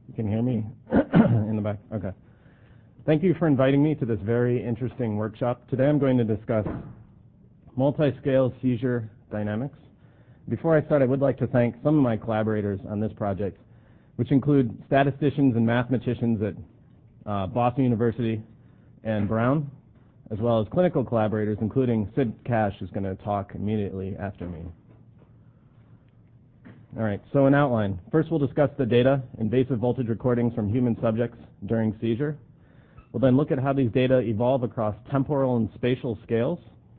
You can hear me in the back? Okay. Thank you for inviting me to this very interesting workshop. Today I'm going to discuss multi-scale seizure dynamics. Before I start, I would like to thank some of my collaborators on this project, which include statisticians and mathematicians at Boston University and Brown, as well as clinical collaborators, including Sid Cash, who's going to talk immediately after me. All right, so an outline. First, we'll discuss the data, invasive voltage recordings from human subjects during seizure. We'll then look at how these data evolve across temporal and spatial scales.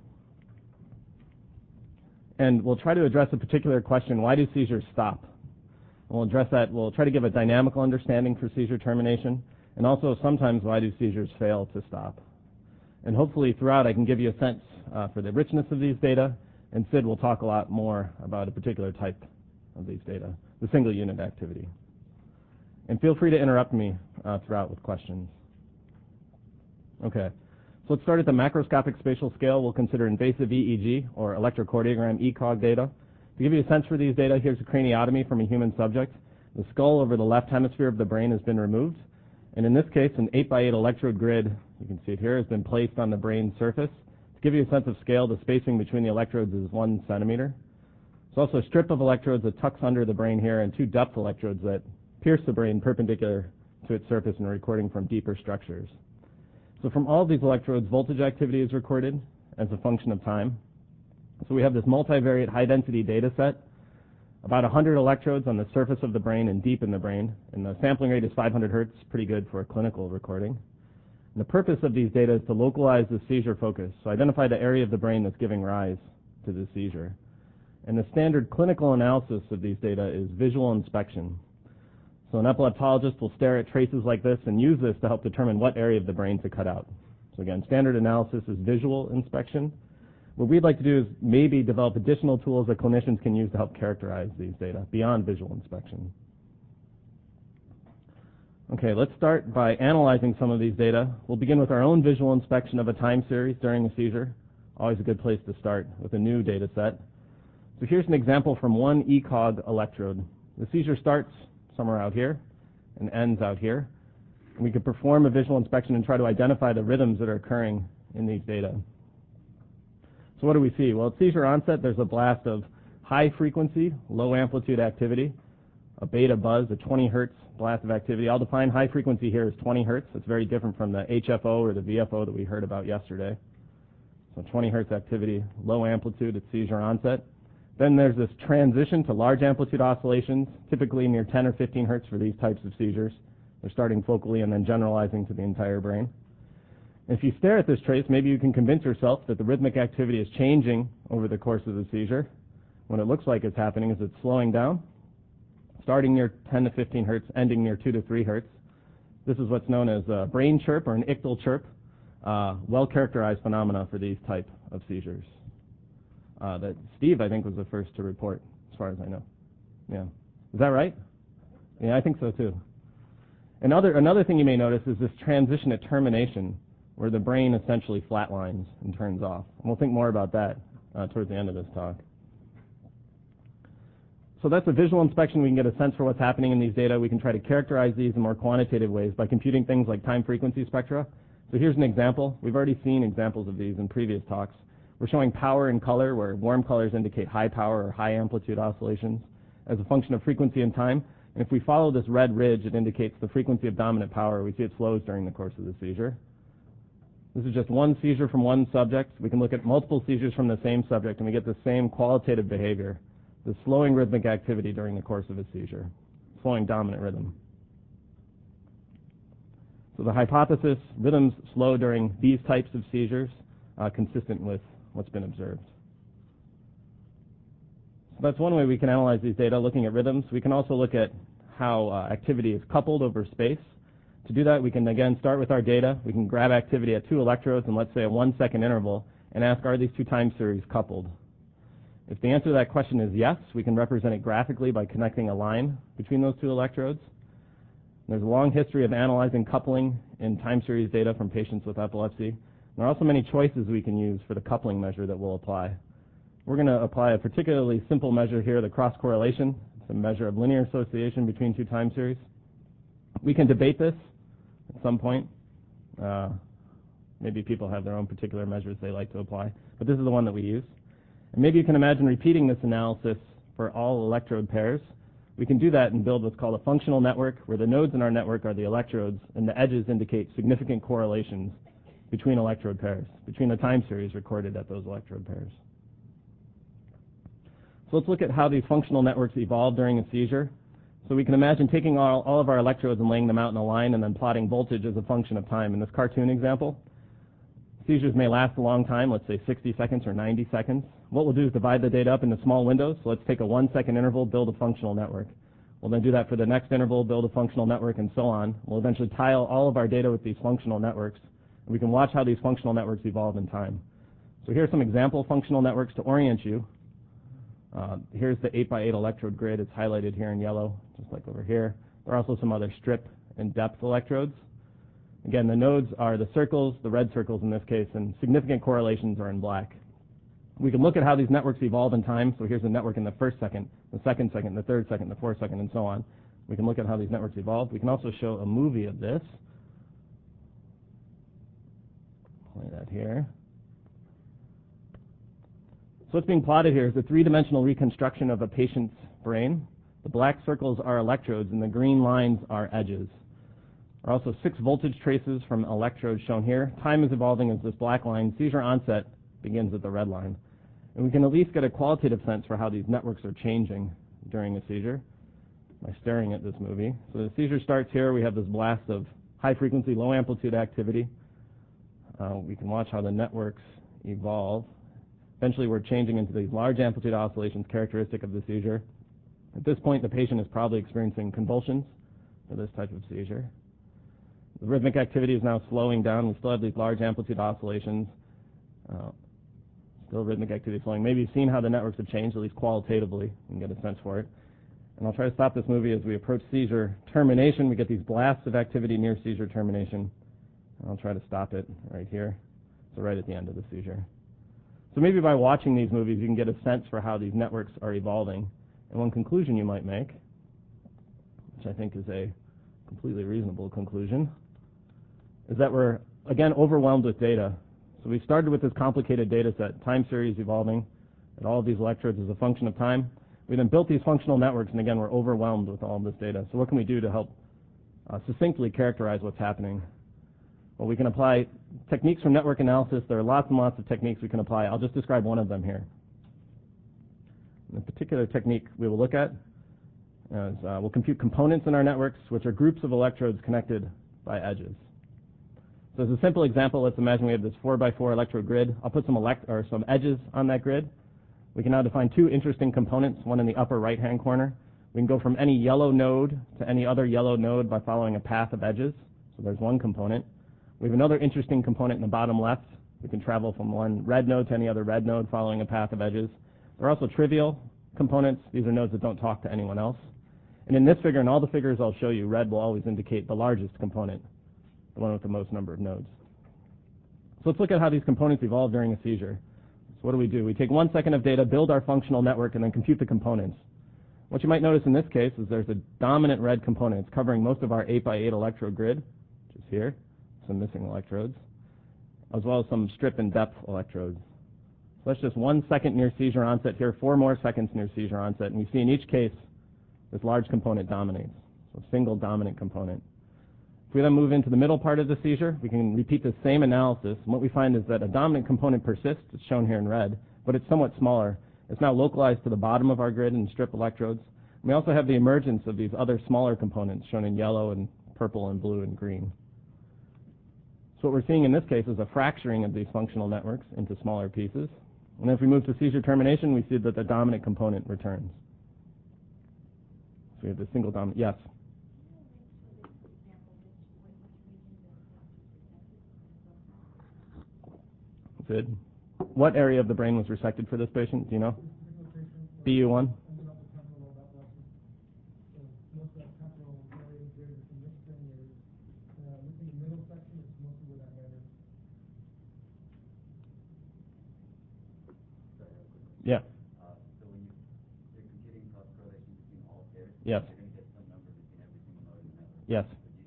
And we'll try to address a particular question: why do seizures stop? And we'll address that. We'll try to give a dynamical understanding for seizure termination, and also sometimes why do seizures fail to stop. And hopefully throughout I can give you a sense for the richness of these data, and Sid will talk a lot more about a particular type of these data, the single unit activity. And feel free to interrupt me throughout with questions. Okay, so let's start at the macroscopic spatial scale. We'll consider invasive EEG, or electrocardiogram ECOG data. To give you a sense for these data, here's a craniotomy from a human subject. The skull over the left hemisphere of the brain has been removed, and in this case an 8x8 electrode grid, you can see it here, has been placed on the brain surface. To give you a sense of scale, the spacing between the electrodes is 1 centimeter. There's also a strip of electrodes that tucks under the brain here, and 2 depth electrodes that pierce the brain perpendicular to its surface and are recording from deeper structures. So from all of these electrodes, voltage activity is recorded as a function of time. So we have this multivariate high-density data set, about 100 electrodes on the surface of the brain and deep in the brain, and the sampling rate is 500 hertz, pretty good for a clinical recording. And the purpose of these data is to localize the seizure focus, so identify the area of the brain that's giving rise to the seizure. And the standard clinical analysis of these data is visual inspection. So an epileptologist will stare at traces like this and use this to help determine what area of the brain to cut out. So again, standard analysis is visual inspection. What we'd like to do is maybe develop additional tools that clinicians can use to help characterize these data beyond visual inspection. Okay, let's start by analyzing some of these data. We'll begin with our own visual inspection of a time series during a seizure. Always a good place to start with a new data set. So here's an example from one ECOG electrode. The seizure starts somewhere out here and ends out here. And we could perform a visual inspection and try to identify the rhythms that are occurring in these data. So what do we see? Well, at seizure onset, there's a blast of high frequency, low amplitude activity, a beta buzz, a 20 hertz blast of activity. I'll define high frequency here as 20 hertz. It's very different from the HFO or the VFO that we heard about yesterday. So 20 hertz activity, low amplitude at seizure onset. Then there's this transition to large amplitude oscillations, typically near 10 or 15 hertz for these types of seizures. They're starting focally and then generalizing to the entire brain. If you stare at this trace, maybe you can convince yourself that the rhythmic activity is changing over the course of the seizure. What it looks like is happening is it's slowing down, starting near 10 to 15 hertz, ending near 2 to 3 hertz. This is what's known as a brain chirp or an ictal chirp, well-characterized phenomena for these type of seizures. That Steve, I think, was the first to report, as far as I know. Yeah. Is that right? Yeah, I think so, too. Another thing you may notice is this transition at termination, where the brain essentially flatlines and turns off. And we'll think more about that towards the end of this talk. So that's a visual inspection. We can get a sense for what's happening in these data. We can try to characterize these in more quantitative ways by computing things like time frequency spectra. So here's an example. We've already seen examples of these in previous talks. We're showing power and color, where warm colors indicate high power or high amplitude oscillations as a function of frequency and time. And if we follow this red ridge, it indicates the frequency of dominant power. We see it slows during the course of the seizure. This is just one seizure from one subject. We can look at multiple seizures from the same subject, and we get the same qualitative behavior, the slowing rhythmic activity during the course of a seizure, slowing dominant rhythm. So the hypothesis, rhythms slow during these types of seizures, consistent with what's been observed. So that's one way we can analyze these data, looking at rhythms. We can also look at how activity is coupled over space. To do that, we can again start with our data. We can grab activity at 2 electrodes in, let's say, a 1-second interval and ask, are these 2 time series coupled? If the answer to that question is yes, we can represent it graphically by connecting a line between those 2 electrodes. There's a long history of analyzing coupling in time series data from patients with epilepsy. There are also many choices we can use for the coupling measure that we'll apply. We're going to apply a particularly simple measure here, the cross correlation. It's a measure of linear association between 2 time series. We can debate this at some point. Maybe people have their own particular measures they like to apply, but this is the one that we use. And maybe you can imagine repeating this analysis for all electrode pairs. We can do that and build what's called a functional network, where the nodes in our network are the electrodes, and the edges indicate significant correlations between electrode pairs, between the time series recorded at those electrode pairs. So let's look at how these functional networks evolve during a seizure. So we can imagine taking all of our electrodes and laying them out in a line and then plotting voltage as a function of time. In this cartoon example, seizures may last a long time, let's say 60 seconds or 90 seconds. What we'll do is divide the data up into small windows. So let's take a 1-second interval, build a functional network. We'll then do that for the next interval, build a functional network, and so on. We'll eventually tile all of our data with these functional networks, and we can watch how these functional networks evolve in time. So here are some example functional networks to orient you. Here's the 8x8 electrode grid. It's highlighted here in yellow, just like over here. There are also some other strip and depth electrodes. Again, the nodes are the circles, the red circles in this case, and significant correlations are in black. We can look at how these networks evolve in time. So here's the network in the first second, the second second, the third second, the fourth second, and so on. We can look at how these networks evolve. We can also show a movie of this. Play that here. So what's being plotted here is a three-dimensional reconstruction of a patient's brain. The black circles are electrodes, and the green lines are edges. There are also 6 voltage traces from electrodes shown here. Time is evolving as this black line. Seizure onset begins at the red line. And we can at least get a qualitative sense for how these networks are changing during a seizure by staring at this movie. So the seizure starts here. We have this blast of high-frequency, low-amplitude activity. We can watch how the networks evolve. Eventually, we're changing into these large amplitude oscillations characteristic of the seizure. At this point, the patient is probably experiencing convulsions for this type of seizure. The rhythmic activity is now slowing down. We still have these large amplitude oscillations. Still rhythmic activity slowing. Maybe you've seen how the networks have changed, at least qualitatively, and get a sense for it. And I'll try to stop this movie as we approach seizure termination. We get these blasts of activity near seizure termination. And I'll try to stop it right here, so right at the end of the seizure. So maybe by watching these movies, you can get a sense for how these networks are evolving. And one conclusion you might make, which I think is a completely reasonable conclusion, is that we're, again, overwhelmed with data. So we started with this complicated data set, time series evolving at all of these electrodes as a function of time. We then built these functional networks, and again, we're overwhelmed with all of this data. So what can we do to help succinctly characterize what's happening? Well, we can apply techniques from network analysis. There are lots and lots of techniques we can apply. I'll just describe one of them here. The particular technique we will look at is we'll compute components in our networks, which are groups of electrodes connected by edges. So as a simple example, let's imagine we have this 4x4 electrode grid. I'll put some edges on that grid. We can now define 2 interesting components, one in the upper right-hand corner. We can go from any yellow node to any other yellow node by following a path of edges. So there's one component. We have another interesting component in the bottom left. We can travel from one red node to any other red node following a path of edges. There are also trivial components. These are nodes that don't talk to anyone else. And in this figure, and all the figures I'll show you, red will always indicate the largest component, the one with the most number of nodes. So let's look at how these components evolve during a seizure. So what do? We take 1 second of data, build our functional network, and then compute the components. What you might notice in this case is there's a dominant red component. It's covering most of our 8x8 electrode grid, which is here, some missing electrodes, as well as some strip and depth electrodes. So that's just 1 second near seizure onset here, 4 more seconds near seizure onset, and you see in each case this large component dominates, so a single dominant component. If we then move into the middle part of the seizure, we can repeat the same analysis, and what we find is that a dominant component persists. It's shown here in red, but it's somewhat smaller. It's now localized to the bottom of our grid in strip electrodes. And we also have the emergence of these other smaller components shown in yellow and purple and blue and green. So what we're seeing in this case is a fracturing of these functional networks into smaller pieces. And if we move to seizure termination, we see that the dominant component returns. So we have the single dominant. Yes? Good. What area of the brain was resected for this patient? Do you know? BU1? Yeah. So when you're computing cross correlation between all pairs, yes. you're going to get some number between every single node in the network. Yes. But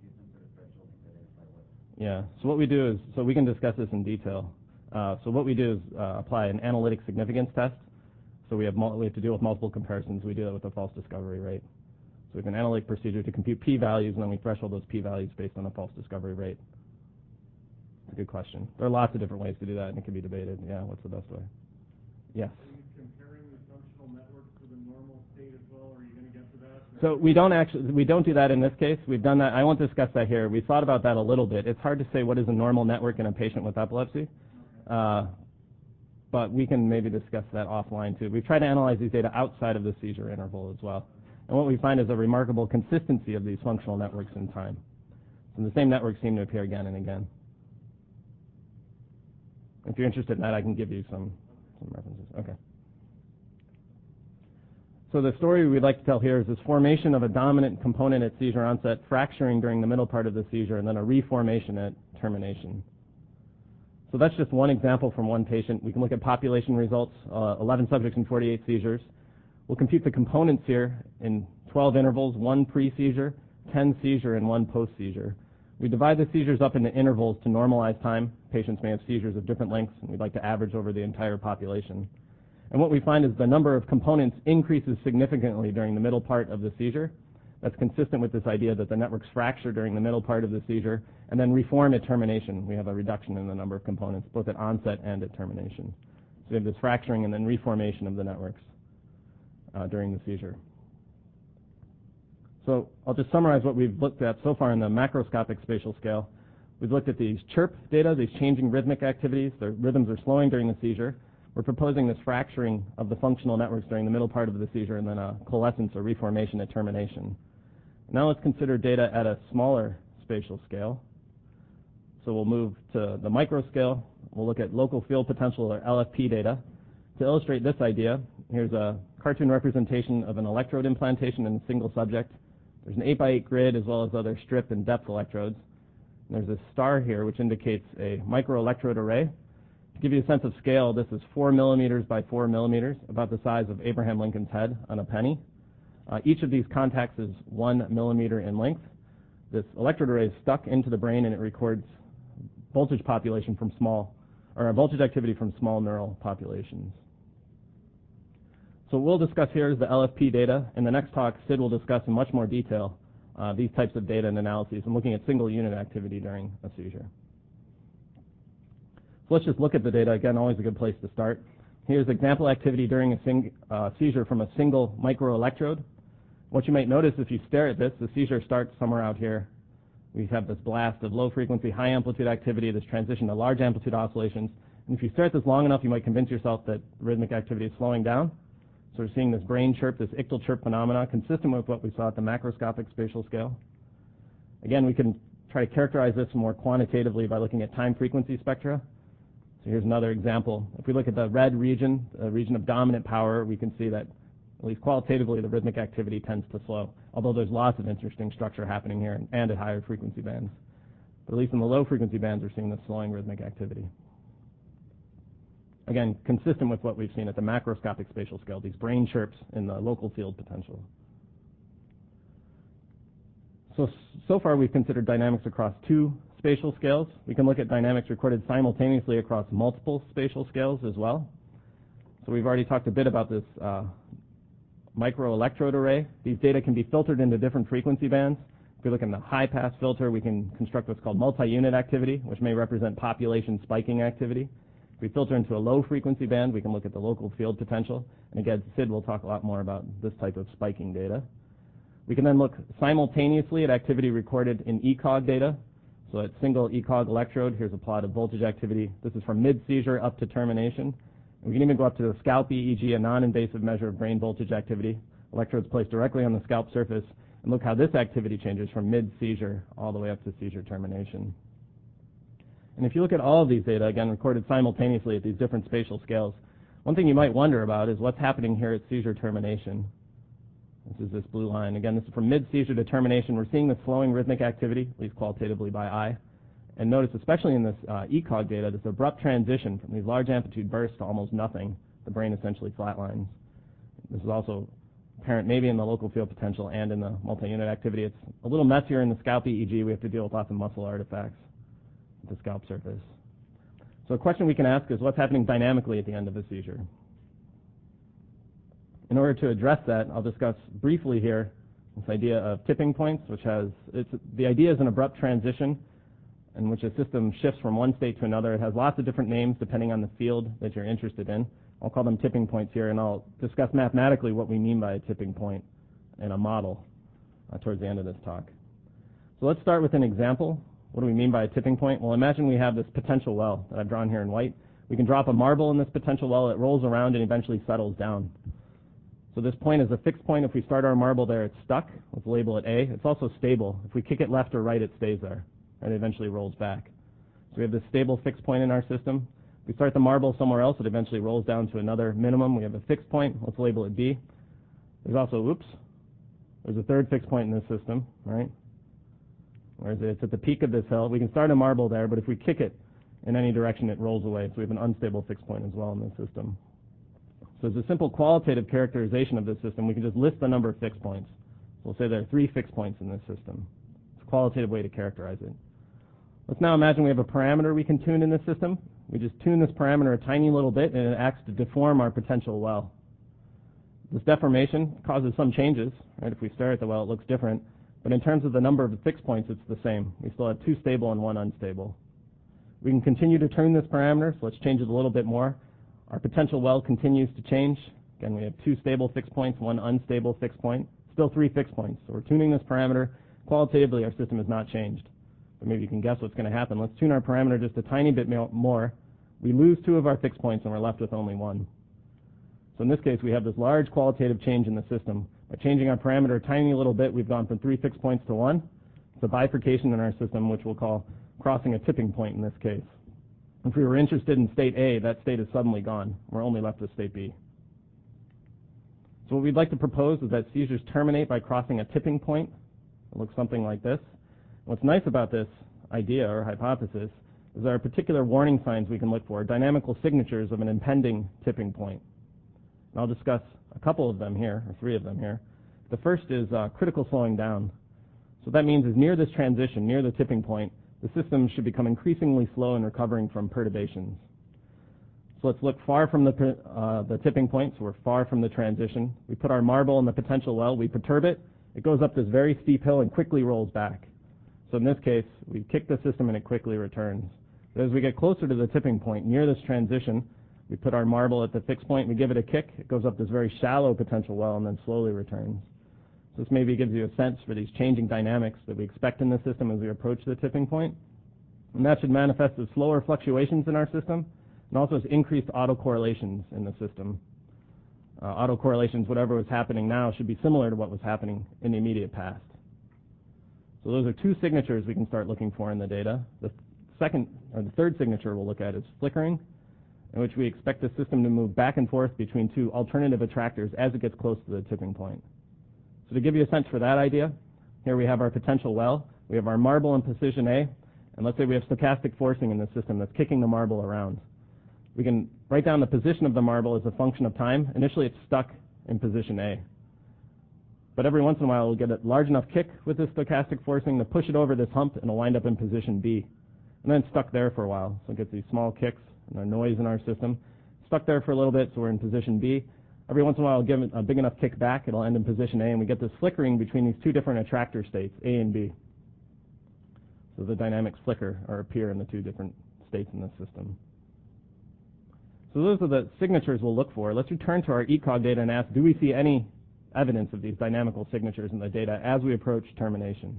Yeah. So what we do is, so we can discuss this in detail. So what we do is apply an analytic significance test. So we have to deal with multiple comparisons. We do that with a false discovery rate. So we have an analytic procedure to compute p-values, and then we threshold those p-values based on a false discovery rate. It's a good question. There are lots of different ways to do that, and it can be debated. Yeah, what's the best way? Yes? Are you comparing the functional networks to the normal state as well? Are you going to get to that? So we don't do that in this case. We've done that. I won't discuss that here. We thought about that a little bit. It's hard to say what is a normal network in a patient with epilepsy. Okay. But we can maybe discuss that offline too. We've tried to analyze these data outside of the seizure interval as well. And what we find is a remarkable consistency of these functional networks in time. And the same networks seem to appear again and again. If you're interested in that, I can give you some references. Okay. So the story we'd like to tell here is this formation of a dominant component at seizure onset, fracturing during the middle part of the seizure, and then a reformation at termination. So that's just one example from one patient. We can look at population results, 11 subjects and 48 seizures. We'll compute the components here in 12 intervals, 1 pre-seizure, 10 seizure, and 1 post-seizure. We divide the seizures up into intervals to normalize time. Patients may have seizures of different lengths, and we'd like to average over the entire population. And what we find is the number of components increases significantly during the middle part of the seizure. That's consistent with this idea that the networks fracture during the middle part of the seizure and then reform at termination. We have a reduction in the number of components, both at onset and at termination. So we have this fracturing and then reformation of the networks during the seizure. So I'll just summarize what we've looked at so far in the macroscopic spatial scale. We've looked at these chirp data, these changing rhythmic activities. The rhythms are slowing during the seizure. We're proposing this fracturing of the functional networks during the middle part of the seizure and then a coalescence or reformation at termination. Now let's consider data at a smaller spatial scale. So we'll move to the micro scale. We'll look at local field potential or LFP data. To illustrate this idea, here's a cartoon representation of an electrode implantation in a single subject. There's an 8x8 grid as well as other strip and depth electrodes. And there's a star here which indicates a microelectrode array. To give you a sense of scale, this is 4 millimeters by 4 millimeters, about the size of Abraham Lincoln's head on a penny. Each of these contacts is 1 millimeter in length. This electrode array is stuck into the brain and it records voltage population from voltage activity from small neural populations. So what we'll discuss here is the LFP data. In the next talk, Sid will discuss in much more detail these types of data and analyses and looking at single unit activity during a seizure. So let's just look at the data. Again, always a good place to start. Here's example activity during a seizure from a single microelectrode. What you might notice if you stare at this, the seizure starts somewhere out here. We have this blast of low frequency, high amplitude activity, this transition to large amplitude oscillations. And if you stare at this long enough, you might convince yourself that rhythmic activity is slowing down. So we're seeing this brain chirp, this ictal chirp phenomena, consistent with what we saw at the macroscopic spatial scale. Again, we can try to characterize this more quantitatively by looking at time frequency spectra. So here's another example. If we look at the red region, the region of dominant power, we can see that at least qualitatively the rhythmic activity tends to slow, although there's lots of interesting structure happening here and at higher frequency bands. But at least in the low frequency bands, we're seeing the slowing rhythmic activity. Again, consistent with what we've seen at the macroscopic spatial scale, these brain chirps in the local field potential. So far we've considered dynamics across 2 spatial scales. We can look at dynamics recorded simultaneously across multiple spatial scales as well. So we've already talked a bit about this microelectrode array. These data can be filtered into different frequency bands. If we look in the high pass filter, we can construct what's called multi-unit activity, which may represent population spiking activity. If we filter into a low frequency band, we can look at the local field potential. And again, Sid will talk a lot more about this type of spiking data. We can then look simultaneously at activity recorded in ECOG data. So at single ECOG electrode, here's a plot of voltage activity. This is from mid-seizure up to termination. And we can even go up to the scalp EEG, a non-invasive measure of brain voltage activity. Electrodes placed directly on the scalp surface. And look how this activity changes from mid-seizure all the way up to seizure termination. And if you look at all of these data, again, recorded simultaneously at these different spatial scales, one thing you might wonder about is what's happening here at seizure termination. This is this blue line. Again, this is from mid-seizure to termination. We're seeing the slowing rhythmic activity, at least qualitatively by eye. And notice, especially in this ECOG data, this abrupt transition from these large amplitude bursts to almost nothing. The brain essentially flatlines. This is also apparent maybe in the local field potential and in the multi-unit activity. It's a little messier in the scalp EEG. We have to deal with lots of muscle artifacts. at the scalp surface. So a question we can ask is what's happening dynamically at the end of a seizure? In order to address that, I'll discuss briefly here this idea of tipping points, the idea is an abrupt transition in which a system shifts from one state to another. It has lots of different names depending on the field that you're interested in. I'll call them tipping points here, and I'll discuss mathematically what we mean by a tipping point in a model towards the end of this talk. So let's start with an example. What do we mean by a tipping point? Well, imagine we have this potential well that I've drawn here in white. We can drop a marble in this potential well. It rolls around and eventually settles down. So this point is a fixed point. If we start our marble there, it's stuck. Let's label it A. It's also stable. If we kick it left or right, it stays there, and it eventually rolls back. So we have this stable fixed point in our system. If we start the marble somewhere else, it eventually rolls down to another minimum. We have a fixed point. Let's label it B. There's also, there's a third fixed point in this system, right? Whereas it's at the peak of this hill. We can start a marble there, but if we kick it in any direction, it rolls away. So we have an unstable fixed point as well in this system. So as a simple qualitative characterization of this system, we can just list the number of fixed points. So we'll say there are 3 fixed points in this system. It's a qualitative way to characterize it. Let's now imagine we have a parameter we can tune in this system. We just tune this parameter a tiny little bit, and it acts to deform our potential well. This deformation causes some changes. Right? If we stare at the well, it looks different. But in terms of the number of fixed points, it's the same. We still have 2 stable and 1 unstable. We can continue to tune this parameter, so let's change it a little bit more. Our potential well continues to change. Again, we have 2 stable fixed points, 1 unstable fixed point, still 3 fixed points. So we're tuning this parameter. Qualitatively, our system has not changed. But maybe you can guess what's going to happen. Let's tune our parameter just a tiny bit more. We lose 2 of our fixed points, and we're left with only 1. So in this case, we have this large qualitative change in the system. By changing our parameter a tiny little bit, we've gone from 3 fixed points to 1. It's a bifurcation in our system, which we'll call crossing a tipping point in this case. If we were interested in state A, that state is suddenly gone. We're only left with state B. So what we'd like to propose is that seizures terminate by crossing a tipping point. It looks something like this. What's nice about this idea or hypothesis is there are particular warning signs we can look for, dynamical signatures of an impending tipping point. And I'll discuss a couple of them here, or 3 of them here. The first is critical slowing down. So what that means is near this transition, near the tipping point, the system should become increasingly slow in recovering from perturbations. So let's look far from the tipping point, so we're far from the transition. We put our marble in the potential well, we perturb it, it goes up this very steep hill and quickly rolls back. So in this case, we kick the system and it quickly returns. But as we get closer to the tipping point, near this transition, we put our marble at the fixed point, we give it a kick, it goes up this very shallow potential well and then slowly returns. So this maybe gives you a sense for these changing dynamics that we expect in the system as we approach the tipping point. And that should manifest as slower fluctuations in our system and also as increased autocorrelations in the system. Autocorrelations, whatever was happening now, should be similar to what was happening in the immediate past. So those are 2 signatures we can start looking for in the data. The third signature we'll look at is flickering, in which we expect the system to move back and forth between 2 alternative attractors as it gets close to the tipping point. So to give you a sense for that idea, here we have our potential well, we have our marble in position A, and let's say we have stochastic forcing in the system that's kicking the marble around. We can write down the position of the marble as a function of time. Initially it's stuck in position A. But every once in a while we'll get a large enough kick with this stochastic forcing to push it over this hump and it'll wind up in position B. And then it's stuck there for a while. So it gets these small kicks and our noise in our system. Stuck there for a little bit, so we're in position B. Every once in a while, I'll give it a big enough kick back, it'll end in position A, and we get this flickering between these 2 different attractor states, A and B. So the dynamics flicker or appear in the 2 different states in the system. So those are the signatures we'll look for. Let's return to our ECOG data and ask, do we see any evidence of these dynamical signatures in the data as we approach termination?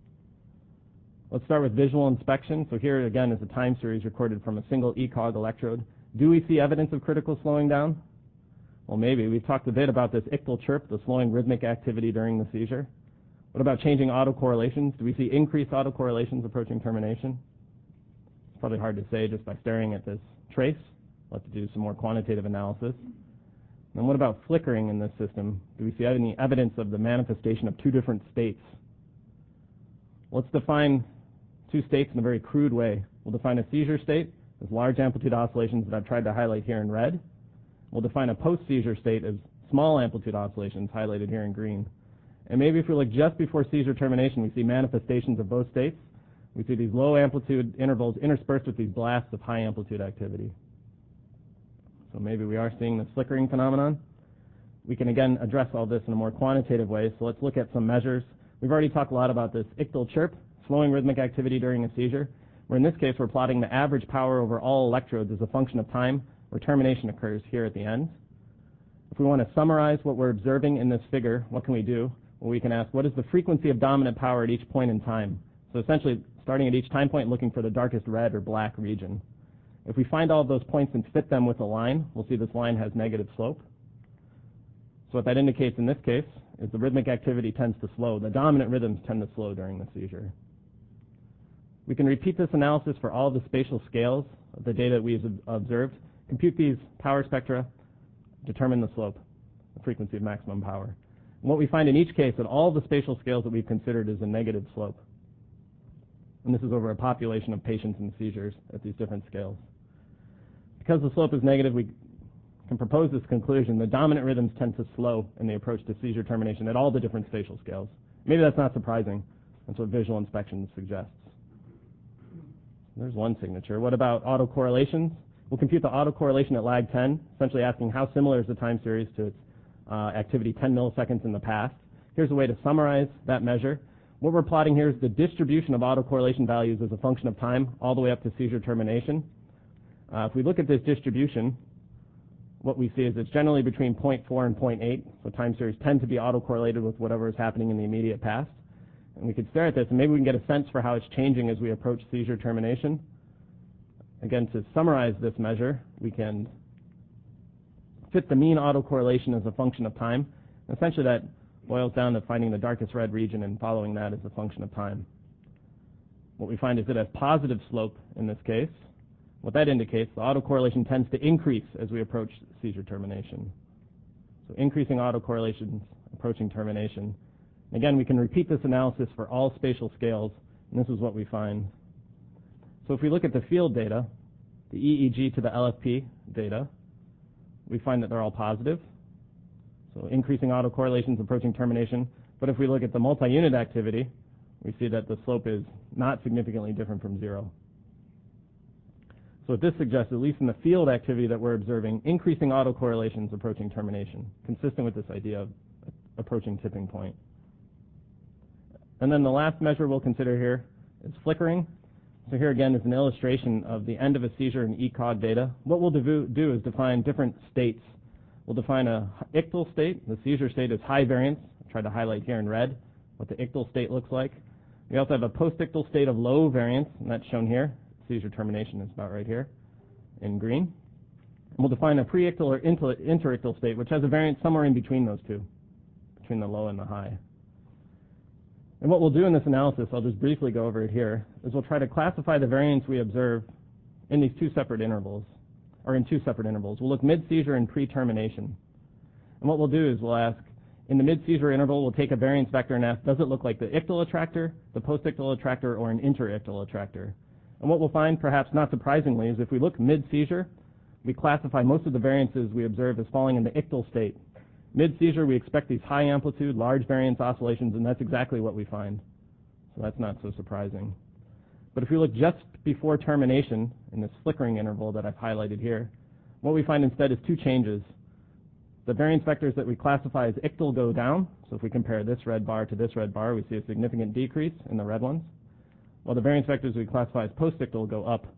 Let's start with visual inspection. So here again is a time series recorded from a single ECOG electrode. Do we see evidence of critical slowing down? Well, maybe. We've talked a bit about this ictal chirp, the slowing rhythmic activity during the seizure. What about changing autocorrelations? Do we see increased autocorrelations approaching termination? It's probably hard to say just by staring at this trace. We'll have to do some more quantitative analysis. And what about flickering in this system? Do we see any evidence of the manifestation of 2 different states? Let's define 2 states in a very crude way. We'll define a seizure state as large amplitude oscillations that I've tried to highlight here in red. We'll define a post-seizure state as small amplitude oscillations highlighted here in green. And maybe if we look just before seizure termination, we see manifestations of both states. We see these low amplitude intervals interspersed with these blasts of high amplitude activity. So maybe we are seeing this flickering phenomenon. We can again address all this in a more quantitative way, so let's look at some measures. We've already talked a lot about this ictal chirp, slowing rhythmic activity during a seizure, where in this case we're plotting the average power over all electrodes as a function of time, where termination occurs here at the end. If we want to summarize what we're observing in this figure, what can we do? Well, we can ask, what is the frequency of dominant power at each point in time? So essentially, starting at each time point, looking for the darkest red or black region. If we find all of those points and fit them with a line, we'll see this line has negative slope. So what that indicates in this case is the rhythmic activity tends to slow. The dominant rhythms tend to slow during the seizure. We can repeat this analysis for all the spatial scales of the data we've observed, compute these power spectra, determine the slope, the frequency of maximum power. And what we find in each case that all the spatial scales that we've considered is a negative slope. And this is over a population of patients and seizures at these different scales. Because the slope is negative, we can propose this conclusion. The dominant rhythms tend to slow in the approach to seizure termination at all the different spatial scales. Maybe that's not surprising. That's what visual inspection suggests. There's one signature. What about autocorrelations? We'll compute the autocorrelation at lag 10, essentially asking how similar is the time series to its activity 10 milliseconds in the past. Here's a way to summarize that measure. What we're plotting here is the distribution of autocorrelation values as a function of time all the way up to seizure termination. If we look at this distribution, what we see is it's generally between 0.4 and 0.8, so time series tend to be autocorrelated with whatever is happening in the immediate past. And we could stare at this, and maybe we can get a sense for how it's changing as we approach seizure termination. Again, to summarize this measure, we can fit the mean autocorrelation as a function of time. And essentially, that boils down to finding the darkest red region and following that as a function of time. What we find is it has positive slope in this case. What that indicates, the autocorrelation tends to increase as we approach seizure termination. So increasing autocorrelations approaching termination. And again, we can repeat this analysis for all spatial scales, and this is what we find. So if we look at the field data, the EEG to the LFP data, we find that they're all positive. So increasing autocorrelations approaching termination. But if we look at the multi-unit activity, we see that the slope is not significantly different from zero. So what this suggests, at least in the field activity that we're observing, increasing autocorrelations approaching termination, consistent with this idea of approaching tipping point. And then the last measure we'll consider here is flickering. So here again is an illustration of the end of a seizure in ECOG data. What we'll do is define different states. We'll define a ictal state. The seizure state is high variance. I tried to highlight here in red what the ictal state looks like. We also have a post-ictal state of low variance, and that's shown here. Seizure termination is about right here in green. And we'll define a pre-ictal or interictal state, which has a variance somewhere in between those two, between the low and the high. And what we'll do in this analysis, I'll just briefly go over it here, is we'll try to classify the variance we observe in these two separate intervals, or in two separate intervals. We'll look mid-seizure and pre-termination. And what we'll do is we'll ask, in the mid-seizure interval, we'll take a variance vector and ask, does it look like the ictal attractor, the post-ictal attractor, or an interictal attractor? And what we'll find, perhaps not surprisingly, is if we look mid-seizure, we classify most of the variances we observe as falling in the ictal state. Mid-seizure, we expect these high amplitude, large variance oscillations, and that's exactly what we find. So that's not so surprising. But if we look just before termination, in this flickering interval that I've highlighted here, what we find instead is two changes. The variance vectors that we classify as ictal go down. So if we compare this red bar to this red bar, we see a significant decrease in the red ones. While the variance vectors we classify as post-ictal go up,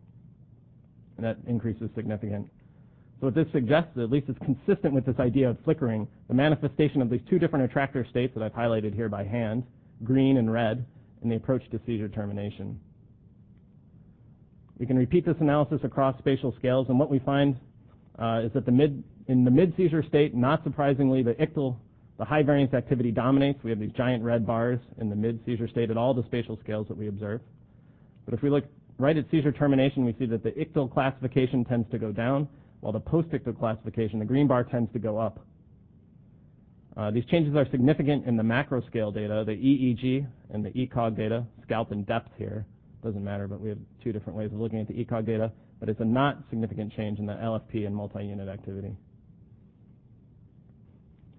and that increase is significant. So what this suggests, at least it's consistent with this idea of flickering, the manifestation of these two different attractor states that I've highlighted here by hand, green and red, in the approach to seizure termination. We can repeat this analysis across spatial scales, and what we find is that in the mid-seizure state, not surprisingly, the ictal, the high variance activity dominates. We have these giant red bars in the mid-seizure state at all the spatial scales that we observe. But if we look right at seizure termination, we see that the ictal classification tends to go down, while the post-ictal classification, the green bar, tends to go up. These changes are significant in the macro scale data, the EEG and the ECOG data, scalp and depth here. Doesn't matter, but we have two different ways of looking at the ECOG data, but it's a not significant change in the LFP and multi-unit activity.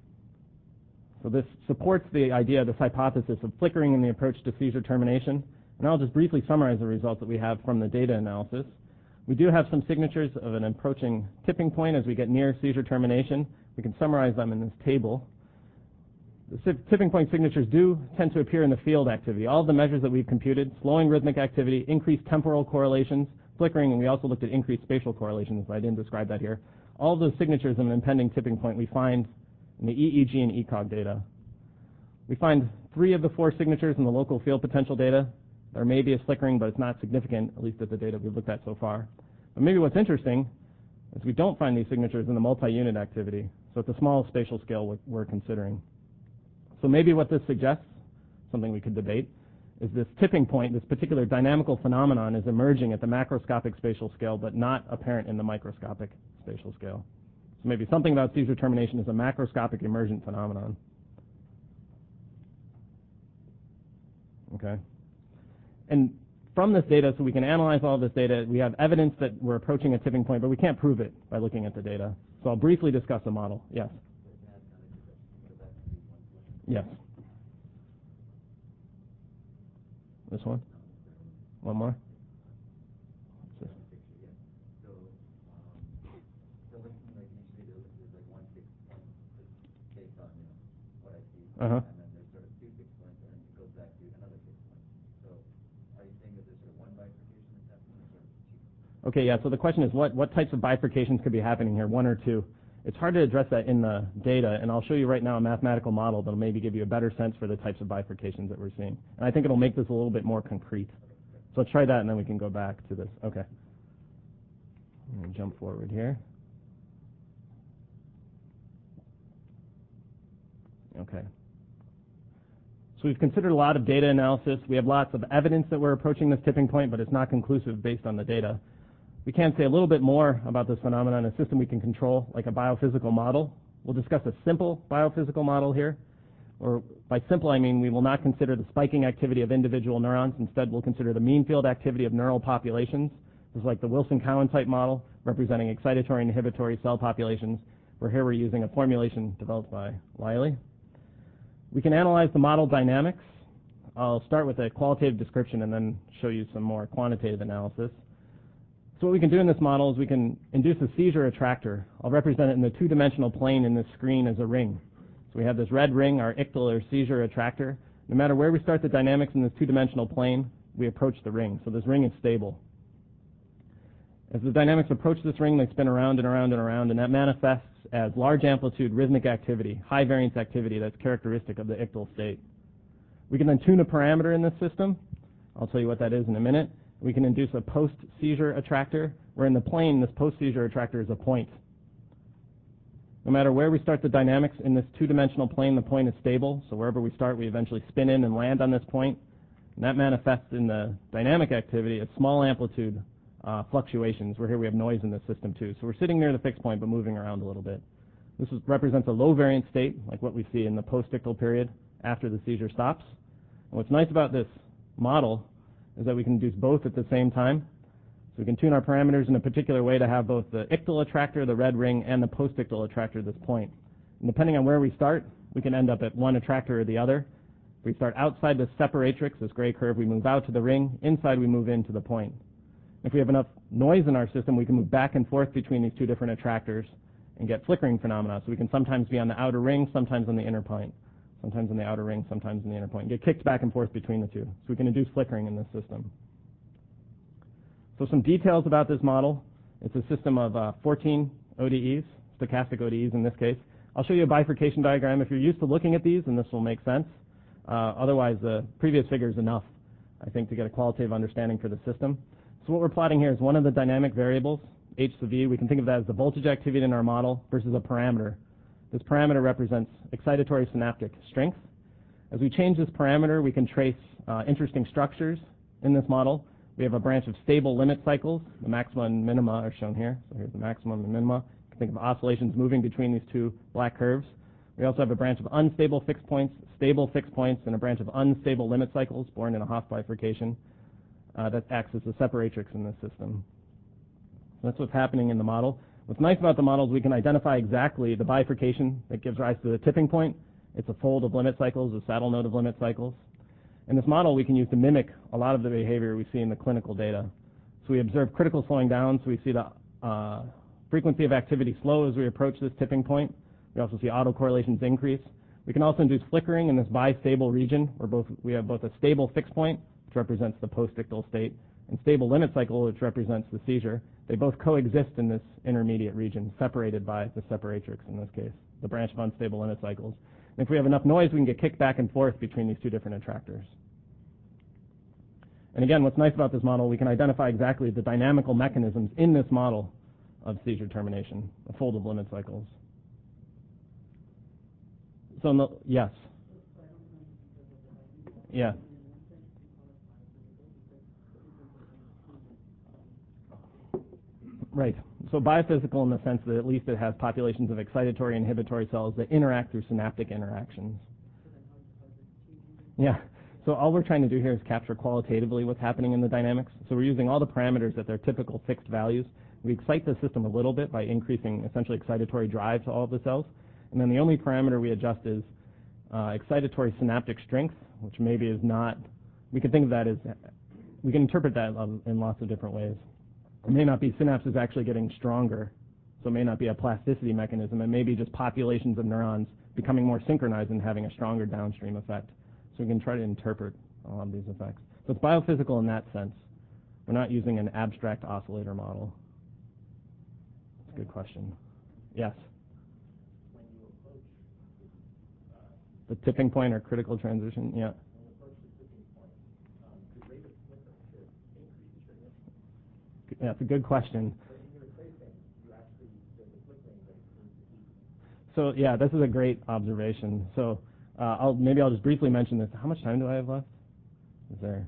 So this supports the idea, this hypothesis of flickering in the approach to seizure termination. And I'll just briefly summarize the results that we have from the data analysis. We do have some signatures of an approaching tipping point as we get near seizure termination. We can summarize them in this table. The tipping point signatures do tend to appear in the field activity. All of the measures that we've computed, slowing rhythmic activity, increased temporal correlations, flickering, and we also looked at increased spatial correlations. I didn't describe that here. All of those signatures of an impending tipping point we find in the EEG and ECOG data. We find 3 of the 4 signatures in the local field potential data. There may be a flickering, but it's not significant, at least at the data we've looked at so far. But maybe what's interesting is we don't find these signatures in the multi-unit activity. So it's a small spatial scale we're considering. So maybe what this suggests, something we could debate, is this tipping point, this particular dynamical phenomenon is emerging at the macroscopic spatial scale, but not apparent in the microscopic spatial scale. So maybe something about seizure termination is a macroscopic emergent phenomenon. Okay. And from this data, so we can analyze all this data, we have evidence that we're approaching a tipping point, but we can't prove it by looking at the data. So I'll briefly discuss the model. Yes. Yes. This one? One more? Uh-huh. And then there's sort of 2 fixed points, and then it goes back to another fixed point. So are you saying that there's sort of one bifurcation that's happening, or sort of 2? Okay, yeah, so the question is what types of bifurcations could be happening here, 1 or 2? It's hard to address that in the data, and I'll show you right now a mathematical model that'll maybe give you a better sense for the types of bifurcations that we're seeing. And I think it'll make this a little bit more concrete. So let's try that, and then we can go back to this. Okay. I'm going to jump forward here. Okay. So we've considered a lot of data analysis. We have lots of evidence that we're approaching this tipping point, but it's not conclusive based on the data. We can say a little bit more about this phenomenon, a system we can control, like a biophysical model. We'll discuss a simple biophysical model here. Or by simple, I mean we will not consider the spiking activity of individual neurons. Instead, we'll consider the mean field activity of neural populations. This is like the Wilson-Cowan type model, representing excitatory and inhibitory cell populations, where here we're using a formulation developed by Wiley. We can analyze the model dynamics. I'll start with a qualitative description and then show you some more quantitative analysis. So what we can do in this model is we can induce a seizure attractor. I'll represent it in the 2-dimensional plane in this screen as a ring. So we have this red ring, our ictal or seizure attractor. No matter where we start the dynamics in this 2-dimensional plane, we approach the ring. So this ring is stable. As the dynamics approach this ring, they spin around and around and around, and that manifests as large amplitude rhythmic activity, high variance activity that's characteristic of the ictal state. We can then tune a parameter in this system. I'll tell you what that is in a minute. We can induce a post-seizure attractor, where in the plane, this post-seizure attractor is a point. No matter where we start the dynamics in this 2-dimensional plane, the point is stable. So wherever we start, we eventually spin in and land on this point. And that manifests in the dynamic activity as small amplitude fluctuations, where here we have noise in this system too. So we're sitting near the fixed point, but moving around a little bit. This represents a low variance state, like what we see in the post-ictal period after the seizure stops. And what's nice about this model is that we can induce both at the same time. So we can tune our parameters in a particular way to have both the ictal attractor, the red ring, and the post-ictal attractor, this point. And depending on where we start, we can end up at one attractor or the other. If we start outside the separatrix, this gray curve, we move out to the ring. Inside, we move into the point. If we have enough noise in our system, we can move back and forth between these 2 different attractors and get flickering phenomena. So we can sometimes be on the outer ring, sometimes on the inner point. Sometimes on the outer ring, sometimes in the inner point. And get kicked back and forth between the 2. So we can induce flickering in this system. So some details about this model. It's a system of 14 ODEs, stochastic ODEs in this case. I'll show you a bifurcation diagram. If you're used to looking at these, then this will make sense. Otherwise, the previous figure is enough, I think, to get a qualitative understanding for the system. So what we're plotting here is one of the dynamic variables, H sub v. We can think of that as the voltage activity in our model versus a parameter. This parameter represents excitatory synaptic strength. As we change this parameter, we can trace interesting structures in this model. We have a branch of stable limit cycles. The maxima and minima are shown here. So here's the maximum and minima. You can think of oscillations moving between these 2 black curves. We also have a branch of unstable fixed points, stable fixed points, and a branch of unstable limit cycles born in a Hopf bifurcation. That acts as the separatrix in this system. So that's what's happening in the model. What's nice about the model is we can identify exactly the bifurcation that gives rise to the tipping point. It's a fold of limit cycles, a saddle node of limit cycles. And this model we can use to mimic a lot of the behavior we see in the clinical data. So we observe critical slowing down, so we see the frequency of activity slow as we approach this tipping point. We also see autocorrelations increase. We can also induce flickering in this bistable region, where we have both a stable fixed point, which represents the postictal state, and stable limit cycle, which represents the seizure. They both coexist in this intermediate region, separated by the separatrix in this case, the branch of unstable limit cycles. And if we have enough noise, we can get kicked back and forth between these two different attractors. And again, what's nice about this model, we can identify exactly the dynamical mechanisms in this model of seizure termination, the fold of limit cycles. So, yes. Yeah. Right. So biophysical in the sense that at least it has populations of excitatory and inhibitory cells that interact through synaptic interactions. Yeah. So all we're trying to do here is capture qualitatively what's happening in the dynamics. So we're using all the parameters at their typical fixed values. We excite the system a little bit by increasing essentially excitatory drive to all of the cells. And then the only parameter we adjust is excitatory synaptic strength, which maybe is not, we can think of that as, we can interpret that in lots of different ways. It may not be synapses actually getting stronger, so it may not be a plasticity mechanism. It may be just populations of neurons becoming more synchronized and having a stronger downstream effect. So we can try to interpret all of these effects. So it's biophysical in that sense. We're not using an abstract oscillator model. That's a good question. Yes? When you approach the tipping point or critical transition, yeah. when you approach the tipping point, the rate of flicker should increase, shouldn't it? Yeah, it's a good question. But in your tracing, you actually, the flickering rate seems to decrease. So yeah, this is a great observation. So maybe I'll just briefly mention this. How much time do I have left? Is there?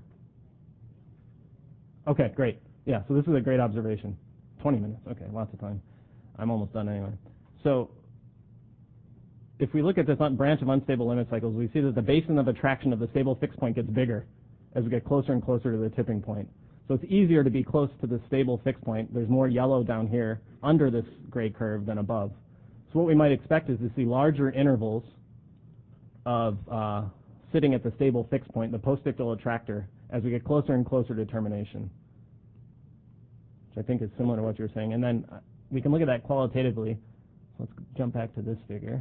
Okay, great. Yeah, so this is a great observation. 20 minutes. Okay, lots of time. I'm almost done anyway. So if we look at this branch of unstable limit cycles, we see that the basin of attraction of the stable fixed point gets bigger as we get closer and closer to the tipping point. So it's easier to be close to the stable fixed point. There's more yellow down here under this gray curve than above. So what we might expect is to see larger intervals of sitting at the stable fixed point, the postictal attractor, as we get closer and closer to termination, which I think is similar to what you're saying. And then we can look at that qualitatively. Let's jump back to this figure.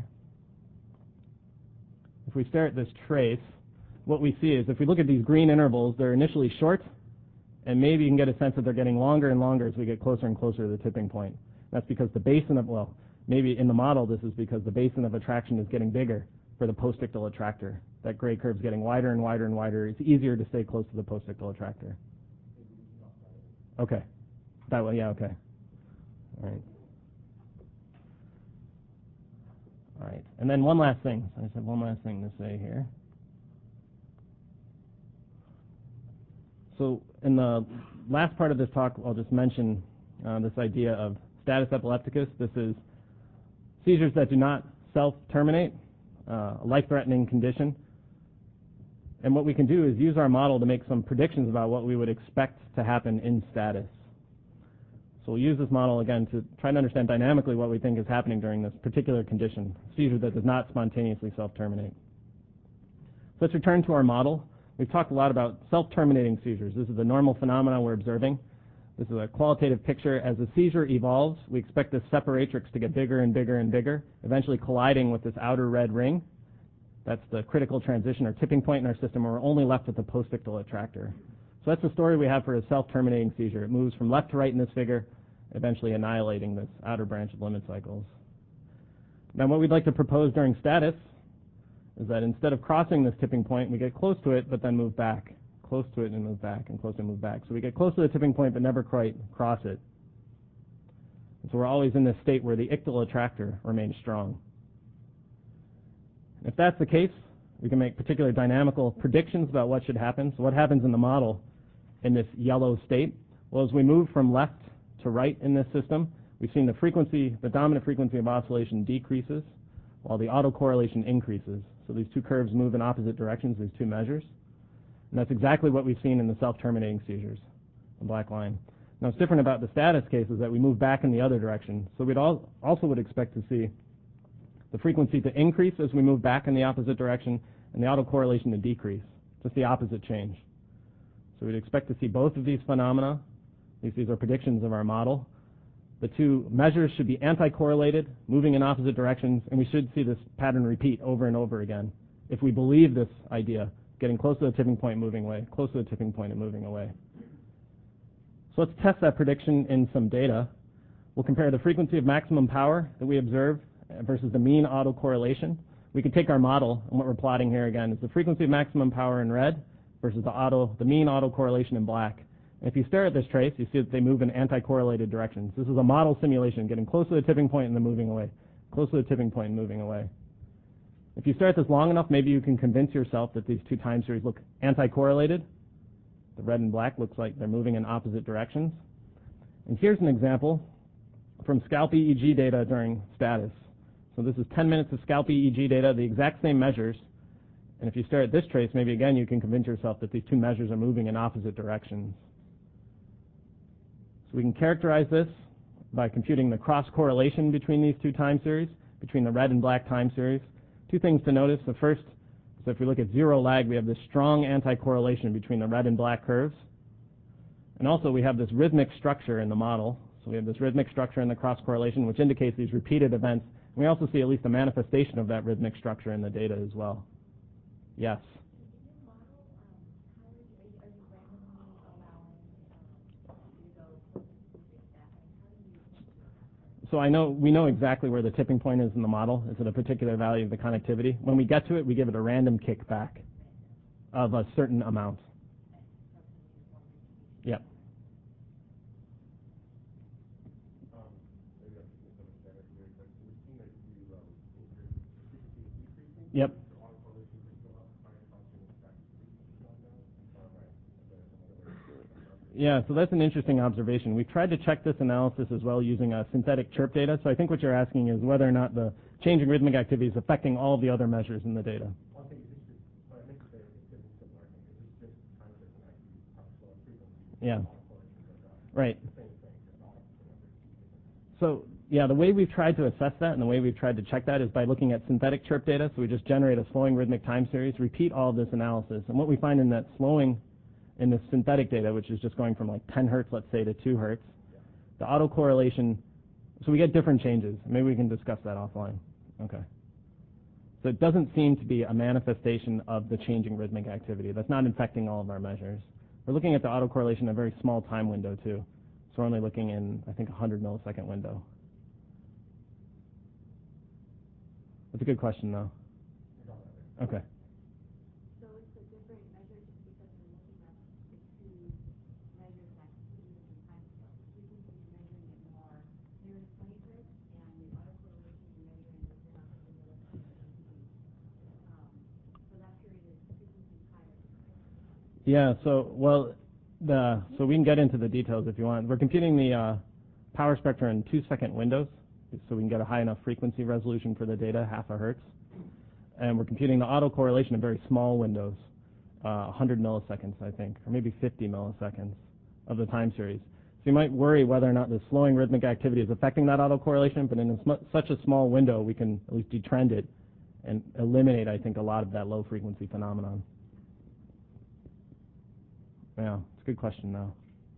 If we stare at this trace, what we see is if we look at these green intervals, they're initially short, and maybe you can get a sense that they're getting longer and longer as we get closer and closer to the tipping point. That's because the basin of, well, maybe in the model this is because the basin of attraction is getting bigger for the postictal attractor. That gray curve's getting wider and wider and wider. It's easier to stay close to the postictal attractor. Okay. That way, yeah, okay. All right. All right. And then one last thing. I just have one last thing to say here. So in the last part of this talk, I'll just mention this idea of status epilepticus. This is seizures that do not self-terminate, a life-threatening condition. And what we can do is use our model to make some predictions about what we would expect to happen in status. So we'll use this model again to try to understand dynamically what we think is happening during this particular condition, seizure that does not spontaneously self-terminate. So let's return to our model. We've talked a lot about self-terminating seizures. This is the normal phenomena we're observing. This is a qualitative picture. As the seizure evolves, we expect this separatrix to get bigger and bigger and bigger, eventually colliding with this outer red ring. That's the critical transition or tipping point in our system, where we're only left with the postictal attractor. So that's the story we have for a self-terminating seizure. It moves from left to right in this figure, eventually annihilating this outer branch of limit cycles. Now what we'd like to propose during status is that instead of crossing this tipping point, we get close to it, but then move back. Close to it and move back, and close and move back. So we get close to the tipping point, but never quite cross it. And so we're always in this state where the ictal attractor remains strong. If that's the case, we can make particular dynamical predictions about what should happen. So what happens in the model in this yellow state? Well, as we move from left to right in this system, we've seen the frequency, the dominant frequency of oscillation decreases, while the autocorrelation increases. So these two curves move in opposite directions, these two measures. And that's exactly what we've seen in the self-terminating seizures, the black line. Now, what's different about the status case is that we move back in the other direction. So we'd also would expect to see the frequency to increase as we move back in the opposite direction, and the autocorrelation to decrease, Just the opposite change. So we'd expect to see both of these phenomena. These are predictions of our model. The two measures should be anti-correlated, moving in opposite directions, and we should see this pattern repeat over and over again if we believe this idea, getting close to the tipping point, moving away, close to the tipping point and moving away. So let's test that prediction in some data. We'll compare the frequency of maximum power that we observe versus the mean autocorrelation. We can take our model, and what we're plotting here again is the frequency of maximum power in red versus the mean autocorrelation in black. And if you stare at this trace, you see that they move in anti-correlated directions. This is a model simulation, getting close to the tipping point and then moving away, close to the tipping point and moving away. If you stare at this long enough, maybe you can convince yourself that these two time series look anti-correlated. The red and black looks like they're moving in opposite directions. And here's an example from scalp EEG data during status. So this is 10 minutes of scalp EEG data, the exact same measures. And if you stare at this trace, maybe again you can convince yourself that these two measures are moving in opposite directions. So we can characterize this by computing the cross-correlation between these two time series, between the red and black time series. Two things to notice. The first is if we look at zero lag, we have this strong anti-correlation between the red and black curves. And also we have this rhythmic structure in the model. So we have this rhythmic structure in the cross-correlation, which indicates these repeated events. And we also see at least a manifestation of that rhythmic structure in the data as well. Yes? So we know exactly where the tipping point is in the model. Is at a particular value of the connectivity. When we get to it, we give it a random kickback of a certain amount. Yep. Yep. Yeah, so that's an interesting observation. We've tried to check this analysis as well using synthetic chirp data. So I think what you're asking is whether or not the change in rhythmic activity is affecting all the other measures in the data. Yeah. Right. So, yeah, the way we've tried to assess that and the way we've tried to check that is by looking at synthetic chirp data. So we just generate a slowing rhythmic time series, repeat all of this analysis. And what we find in that slowing in the synthetic data, which is just going from like 10 hertz, let's say, to 2 hertz, the autocorrelation, so we get different changes. Maybe we can discuss that offline. Okay. So it doesn't seem to be a manifestation of the changing rhythmic activity. That's not infecting all of our measures. We're looking at the autocorrelation in a very small time window, too. So we're only looking in, I think, a 100 millisecond window. That's a good question, though. Okay. So it's a different measure just because we're looking at the two measures at two different time scales. The frequency is measuring it more near 20 hertz, and the autocorrelation is measuring it within 100 milliseconds. So that period is frequency higher. Yeah, so we can get into the details if you want. We're computing the power spectra in 2-second windows, so we can get a high enough frequency resolution for the data, half a hertz. And we're computing the autocorrelation in very small windows, 100 milliseconds, I think, or maybe 50 milliseconds of the time series. So you might worry whether or not the slowing rhythmic activity is affecting that autocorrelation, but in such a small window, we can at least detrend it and eliminate, I think, a lot of that low frequency phenomenon. Yeah, it's a good question, though.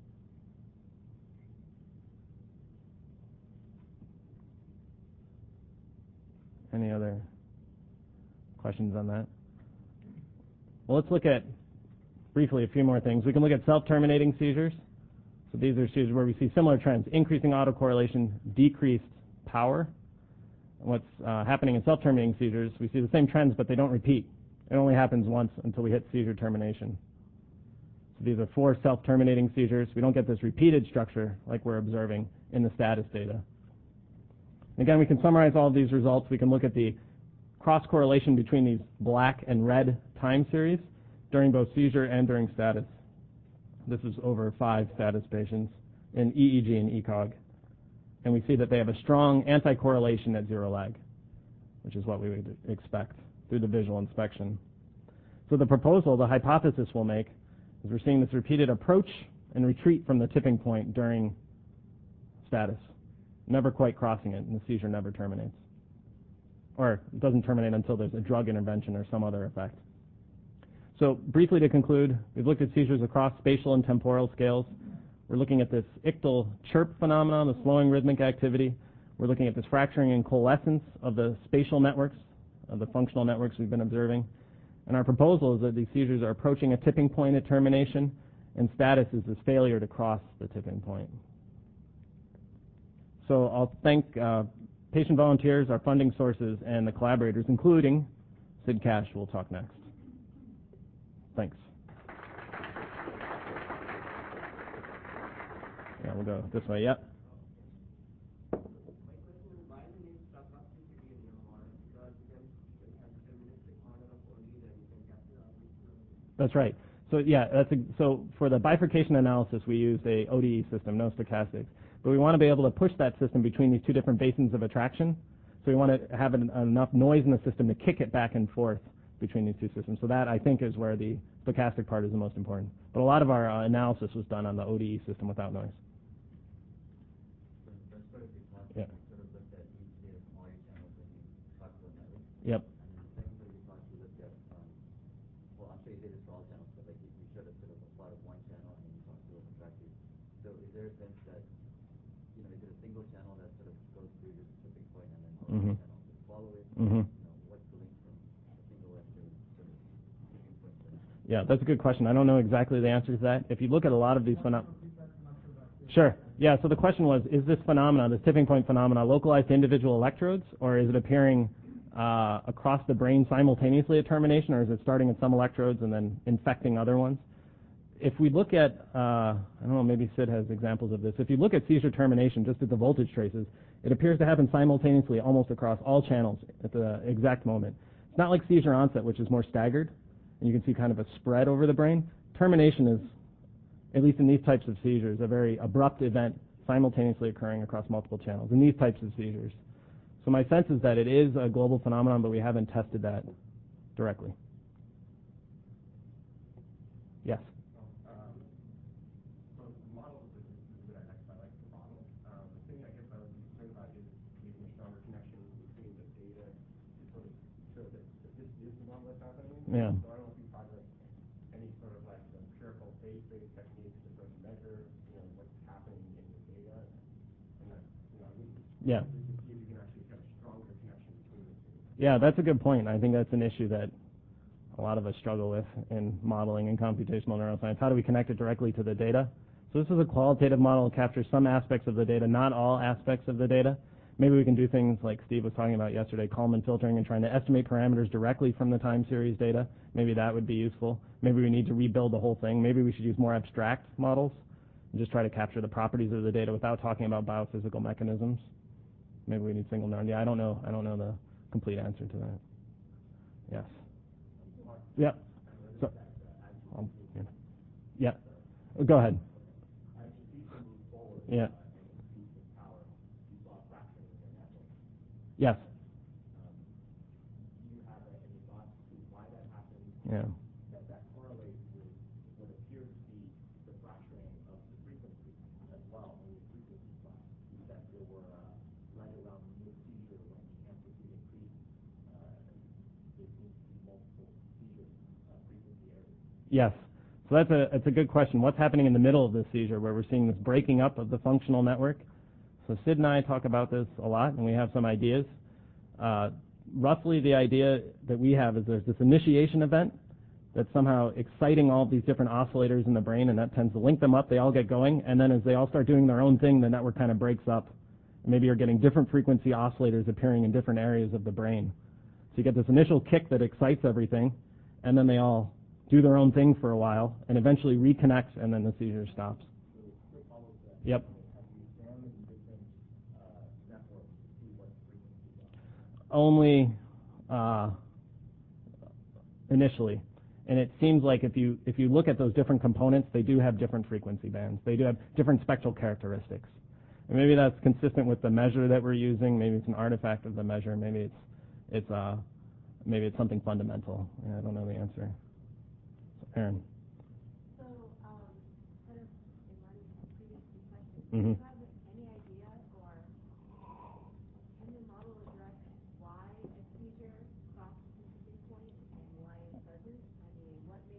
Any other questions on that? Well, let's look at, briefly, a few more things. We can look at self-terminating seizures. So these are seizures where we see similar trends, increasing autocorrelation, decreased power. And what's happening in self-terminating seizures, we see the same trends, but they don't repeat. It only happens once until we hit seizure termination. So these are 4 self-terminating seizures. We don't get this repeated structure like we're observing in the status data. Again, we can summarize all of these results. We can look at the cross-correlation between these black and red time series during both seizure and during status. This is over 5 status patients in EEG and ECOG. And we see that they have a strong anti-correlation at zero lag, which is what we would expect through the visual inspection. So the proposal, the hypothesis we'll make, is we're seeing this repeated approach and retreat from the tipping point during status, never quite crossing it, and the seizure never terminates. Or it doesn't terminate until there's a drug intervention or some other effect. So briefly to conclude, we've looked at seizures across spatial and temporal scales. We're looking at this ictal chirp phenomenon, the slowing rhythmic activity. We're looking at this fracturing and coalescence of the spatial networks, of the functional networks we've been observing. And our proposal is that these seizures are approaching a tipping point at termination, and status is this failure to cross the tipping point. So I'll thank patient volunteers, our funding sources, and the collaborators, including Sid Cash, who will talk next. Thanks. Yeah, we'll go this way. Yep. That's right. So yeah, so for the bifurcation analysis, we used a ODE system, no stochastics. But we want to be able to push that system between these two different basins of attraction. So we want to have enough noise in the system to kick it back and forth between these two systems. So that, I think, is where the stochastic part is the most important. But a lot of our analysis was done on the ODE system without noise. So that's sort of the class. Yeah. You sort of looked at each data from all your channels when you talked about network. Yep. And then the second part of the class you looked at, well, I'm sure you did this for all channels, but like you showed us sort of a plot of one channel and then you talked to a contractor. So is there a sense that, you know, is it a single channel that sort of goes through this tipping point and then all the channels that follow it? You know, what's the link from a single lecture sort of tipping point to that? Yeah, that's a good question. I don't know exactly the answer to that. If you look at a lot of these phenomena. Sure. Yeah, so the question was, is this phenomenon, this tipping point phenomena, localized to individual electrodes, or is it appearing across the brain simultaneously at termination, or is it starting at some electrodes and then infecting other ones? If we look at, I don't know, maybe Sid has examples of this. If you look at seizure termination, just at the voltage traces, it appears to happen simultaneously almost across all channels at the exact moment. It's not like seizure onset, which is more staggered, and you can see kind of a spread over the brain. Termination is, at least in these types of seizures, a very abrupt event simultaneously occurring across multiple channels in these types of seizures. So my sense is that it is a global phenomenon, but we haven't tested that directly. Yes? So the model is good. I like the model. The thing I guess I would be concerned about is making a stronger connection between the data to sort of show that this is the model that's happening. Yeah. So I don't know if you find like any sort of like empirical phase-based techniques to sort of measure, you know, what's happening in the data, and that, you know, Yeah. we can see if you can actually get a stronger connection between the two. Yeah, that's a good point. I think that's an issue that a lot of us struggle with in modeling and computational neuroscience. How do we connect it directly to the data? So this is a qualitative model that captures some aspects of the data, not all aspects of the data. Maybe we can do things like Steve was talking about yesterday, Kalman filtering and trying to estimate parameters directly from the time series data. Maybe that would be useful. Maybe we need to rebuild the whole thing. Maybe we should use more abstract models and just try to capture the properties of the data without talking about biophysical mechanisms. Maybe we need single neuron. Yeah, I don't know the complete answer to that. Yes. Yeah. So, yeah. Go ahead. Yeah. Yes. Do you have any thoughts to why that happens? Yeah. That correlates with what appears to be the fracturing of the frequency as well in the frequency class. That there were right around mid-seizure when the amplitude increased, there seems to be multiple seizure frequency areas. Yes. So that's a good question. What's happening in the middle of this seizure where we're seeing this breaking up of the functional network? So Sid and I talk about this a lot, and we have some ideas. Roughly, the idea that we have is there's this initiation event that's somehow exciting all of these different oscillators in the brain, and that tends to link them up. They all get going, and then as they all start doing their own thing, the network kind of breaks up. Maybe you're getting different frequency oscillators appearing in different areas of the brain. So you get this initial kick that excites everything, and then they all do their own thing for a while, and eventually reconnects, and then the seizure stops. Yep. Only initially, and it seems like if you look at those different components, they do have different frequency bands. They do have different spectral characteristics, and maybe that's consistent with the measure that we're using. Maybe it's an artifact of the measure. Maybe it's something fundamental. I don't know the answer. Aaron. So, kind of in line with the previous two questions, Mm-hmm. do you have any idea or can the model address why a seizure crosses the tipping point and why it doesn't? I mean, what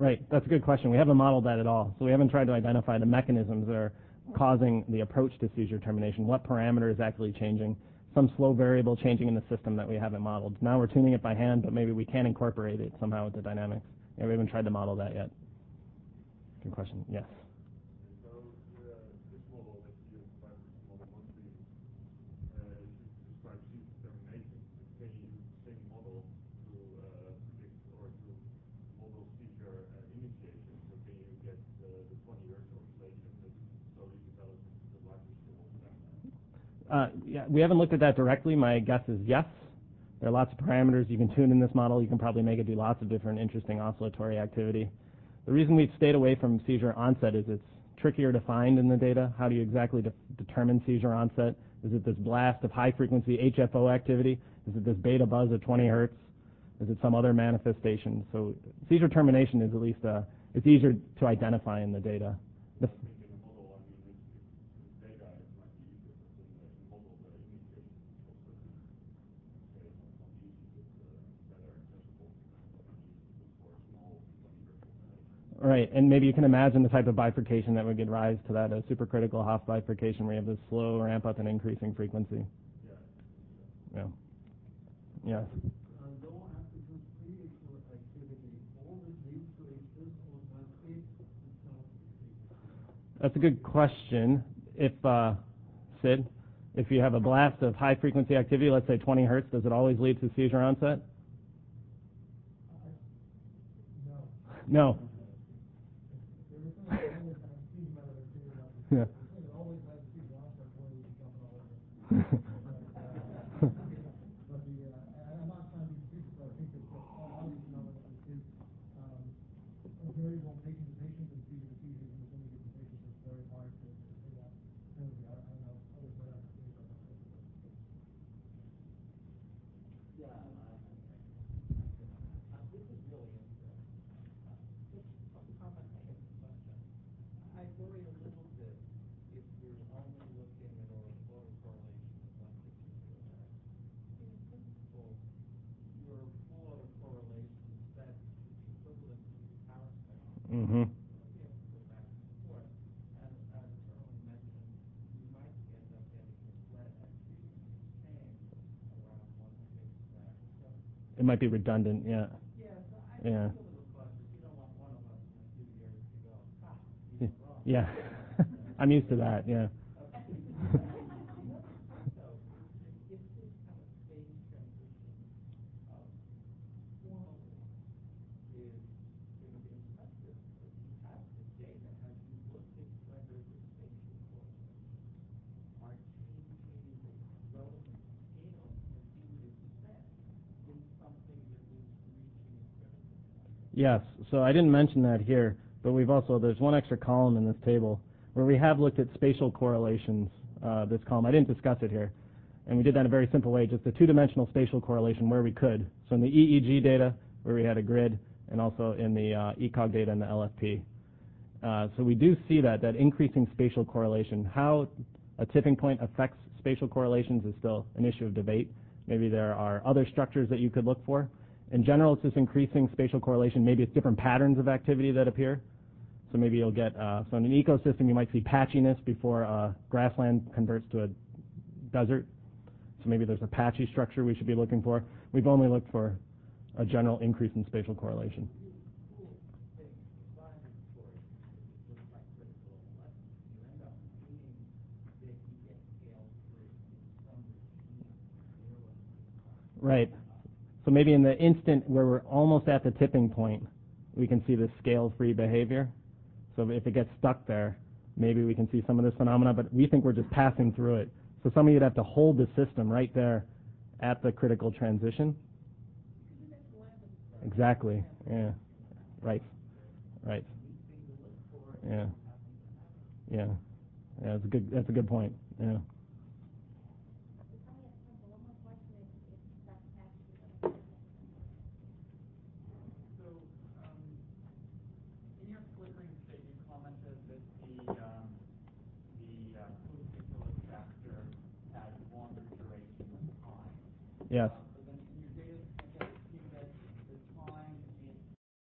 Right. That's a good question. We haven't modeled that at all. So we haven't tried to identify the mechanisms that are causing the approach to seizure termination. What parameter is actually changing? Some slow variable changing in the system that we haven't modeled. Now we're tuning it by hand, but maybe we can incorporate it somehow with the dynamics. Yeah, we haven't tried to model that yet. Good question. Yes. So this model that you described, model 1B, describes seizure termination. Can you use the same model to predict or to model seizure initiation? So can you get the 20 Hz oscillation that slowly develops into the larger scale of Yeah, we haven't looked at that directly. My guess is yes. There are lots of parameters you can tune in this model. You can probably make it do lots of different interesting oscillatory activity. The reason we've stayed away from seizure onset is it's trickier to find in the data. How do you exactly determine seizure onset? Is it this blast of high-frequency HFO activity? Is it this beta buzz at 20 hertz? Is it some other manifestation? So seizure termination is at least it's easier to identify in the data. Right, and maybe you can imagine the type of bifurcation that would give rise to that, a supercritical Hopf bifurcation where you have this slow ramp up and increasing frequency. Yeah. Yes. Low amplitude pre-echo activity always leads to excess or does it itself? That's a good question. If, Sid, if you have a blast of high frequency activity, let's say 20 hertz, does it always lead to seizure onset? No. Yeah. I'm not trying to be stupid, but I think that all these phenomena is a variable patient to patient and seizure to seizure in any given patient. So it's very hard to say that. I don't know others that have things like that. Yeah, this is really interesting. Just a comment I have a question. I worry a little bit if you're only looking at autocorrelation of one particular area. In principle, your full autocorrelation set should be equivalent to the power spectrum. Mm-hmm. You have to go back and forth. As Erwin mentioned, you might end up getting misled as frequencies change around one fixed value. So, It might be redundant, yeah. yeah, so I Yeah. feel a little cautious. You don't want one of us in a few years to go, you were wrong. Yeah. I'm used to that, yeah. So, if this kind of phase transition of formal is going to be impressive, if you have the data, have you looked at whether the spatial correlations are changing the relevant scale, as you would expect, in something that is reaching a critical point? Yes, so I didn't mention that here, but there's one extra column in this table where we have looked at spatial correlations, this column. I didn't discuss it here. And we did that in a very simple way, just a two-dimensional spatial correlation where we could. So in the EEG data, where we had a grid, and also in the ECOG data and the LFP. So we do see that increasing spatial correlation. How a tipping point affects spatial correlations is still an issue of debate. Maybe there are other structures that you could look for. In general, it's this increasing spatial correlation. Maybe it's different patterns of activity that appear. So maybe you'll get, so in an ecosystem, you might see patchiness before grassland converts to a desert. So maybe there's a patchy structure we should be looking for. We've only looked for a general increase in spatial correlation. Right. So maybe in the instant where we're almost at the tipping point, we can see this scale-free behavior. So if it gets stuck there, maybe we can see some of this phenomena, but we think we're just passing through it. So some of you'd have to hold the system right there at the critical transition. Exactly. Yeah. Right. Right. Yeah. Yeah. Yeah. That's a good point. Yeah. In your flickering state, you commented that the post-particular factor has longer duration of time. Yes.